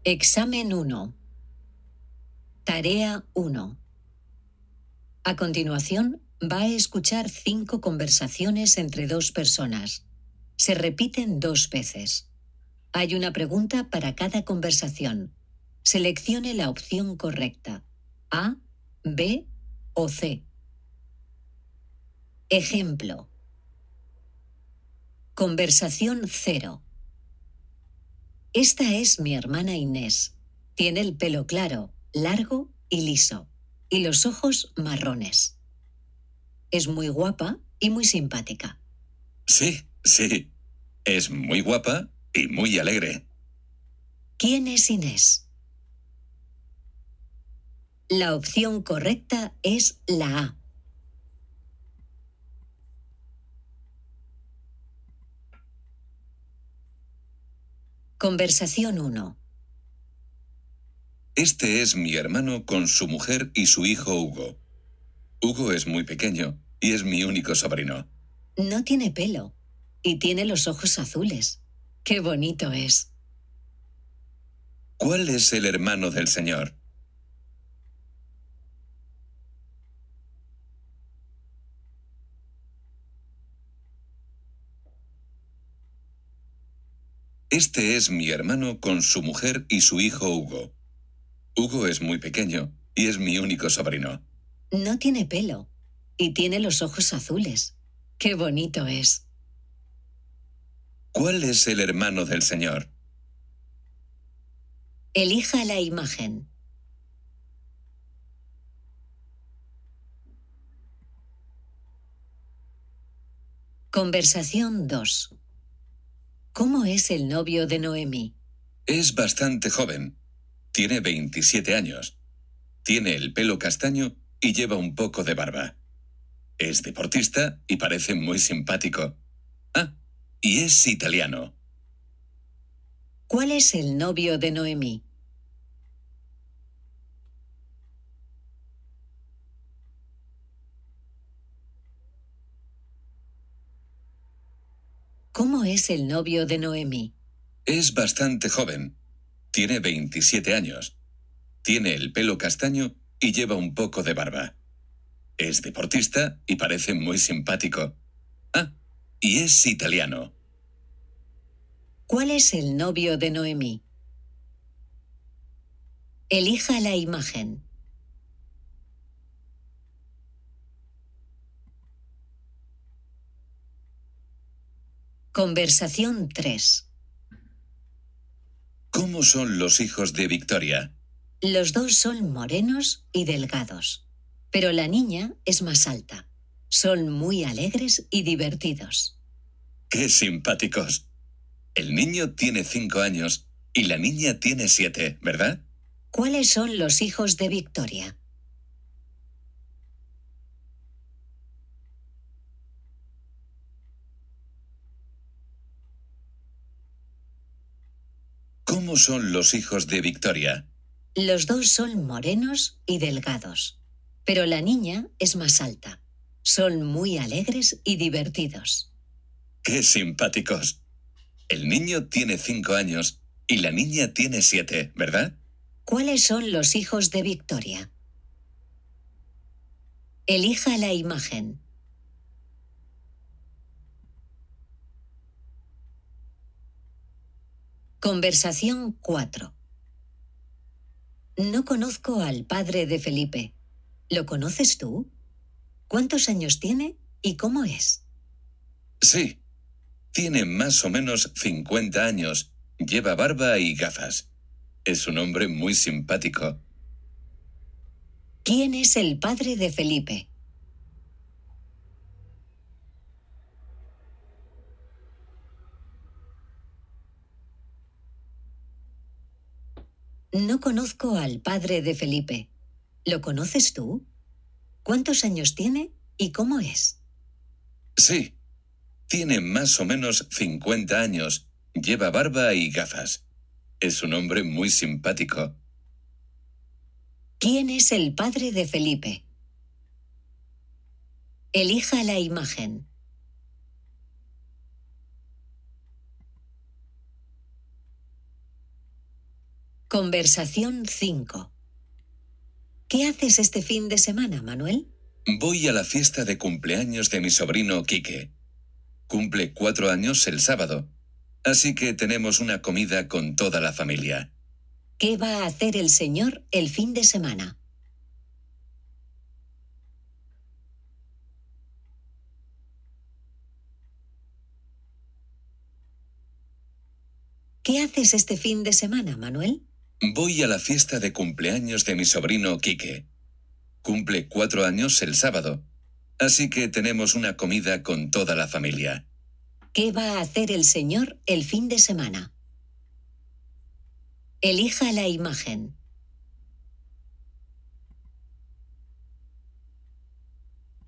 Examen 1. Tarea 1. A continuación, va a escuchar 5 conversaciones entre 2 personas. Se repiten 2 veces. Hay una pregunta para cada conversación. Seleccione la opción correcta. A, B o C. Ejemplo. Conversación 0. Esta es mi hermana Inés. Tiene el pelo claro, largo y liso, y los ojos marrones. Es muy guapa y muy simpática. Sí. Es muy guapa y muy alegre. ¿Quién es Inés? La opción correcta es la A. Conversación 1. Este es mi hermano con su mujer y su hijo Hugo. Hugo es muy pequeño y es mi único sobrino. No tiene pelo y tiene los ojos azules. ¡Qué bonito es! ¿Cuál es el hermano del señor? Este es mi hermano con su mujer y su hijo Hugo. Hugo es muy pequeño y es mi único sobrino. No tiene pelo y tiene los ojos azules. ¡Qué bonito es! ¿Cuál es el hermano del señor? Elija la imagen. Conversación 2. ¿Cómo es el novio de Noemí? Es bastante joven. Tiene 27 años. Tiene el pelo castaño y lleva un poco de barba. Es deportista y parece muy simpático. Ah, y es italiano. ¿Cuál es el novio de Noemí? ¿Cómo es el novio de Noemí? Es bastante joven. Tiene 27 años. Tiene el pelo castaño y lleva un poco de barba. Es deportista y parece muy simpático. Ah, y es italiano. ¿Cuál es el novio de Noemí? Elija la imagen. Conversación 3. ¿Cómo son los hijos de Victoria? Los dos son morenos y delgados, pero la niña es más alta. Son muy alegres y divertidos. ¡Qué simpáticos! El niño tiene 5 años y la niña tiene 7, ¿verdad? ¿Cuáles son los hijos de Victoria? ¿Cómo son los hijos de Victoria? Los dos son morenos y delgados, pero la niña es más alta. Son muy alegres y divertidos. ¡Qué simpáticos! El niño tiene 5 años y la niña tiene 7, ¿verdad? ¿Cuáles son los hijos de Victoria? Elija la imagen. Conversación 4. No conozco al padre de Felipe. ¿Lo conoces tú? ¿Cuántos años tiene y cómo es? Sí, tiene más o menos 50 años, lleva barba y gafas. Es un hombre muy simpático. ¿Quién es el padre de Felipe? No conozco al padre de Felipe. ¿Lo conoces tú? ¿Cuántos años tiene y cómo es? Sí, tiene más o menos 50 años, lleva barba y gafas. Es un hombre muy simpático. ¿Quién es el padre de Felipe? Elija la imagen. Conversación 5. ¿Qué haces este fin de semana, Manuel? Voy a la fiesta de cumpleaños de mi sobrino Quique. Cumple 4 años el sábado, así que tenemos una comida con toda la familia. ¿Qué va a hacer el señor el fin de semana? ¿Qué haces este fin de semana, Manuel? Voy a la fiesta de cumpleaños de mi sobrino Quique. Cumple 4 años el sábado, así que tenemos una comida con toda la familia. ¿Qué va a hacer el señor el fin de semana? Elija la imagen.